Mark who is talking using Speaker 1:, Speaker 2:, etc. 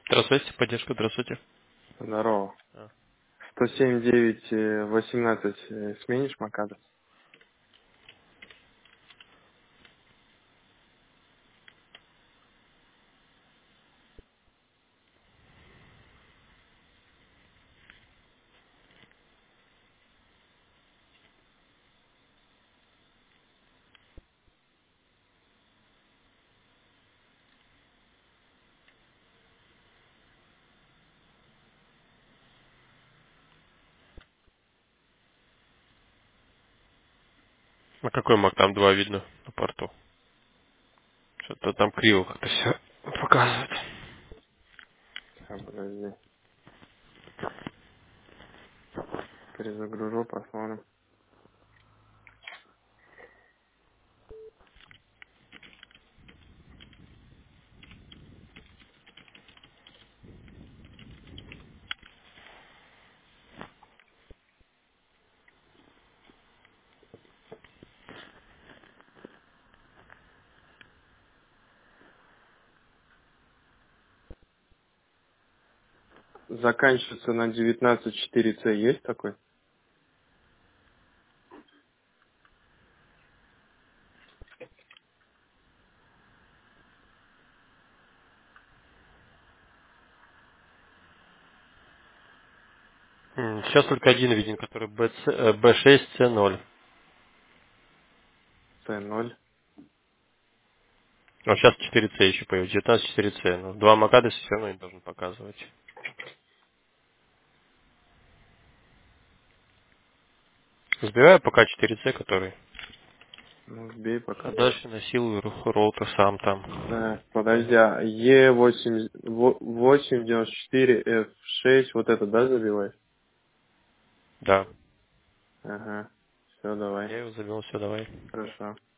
Speaker 1: Здравствуйте, поддержка, здравствуйте.
Speaker 2: Здорово.
Speaker 1: А.
Speaker 2: 107.9.18 сменишь Макада?
Speaker 1: А какой маг? Там два видно на порту. Что-то там криво как-то все показывает.
Speaker 2: Сейчас, подожди. Перезагружу, посмотрим. Заканчивается на 19.4c. Есть такой?
Speaker 1: Сейчас только один виден, который B6C0.
Speaker 2: C0.
Speaker 1: А сейчас 4C еще появится, 19 4C. Но два Макады все равно не должен показывать. Сбиваю пока 4C, который.
Speaker 2: Ну, сбей
Speaker 1: А
Speaker 2: пока.
Speaker 1: дальше насилую роутер сам там.
Speaker 2: Так, подожди, а E8, 894F6, вот это, да, забиваешь?
Speaker 1: Да.
Speaker 2: Ага. Все, давай.
Speaker 1: Я его забил, все, давай.
Speaker 2: Хорошо.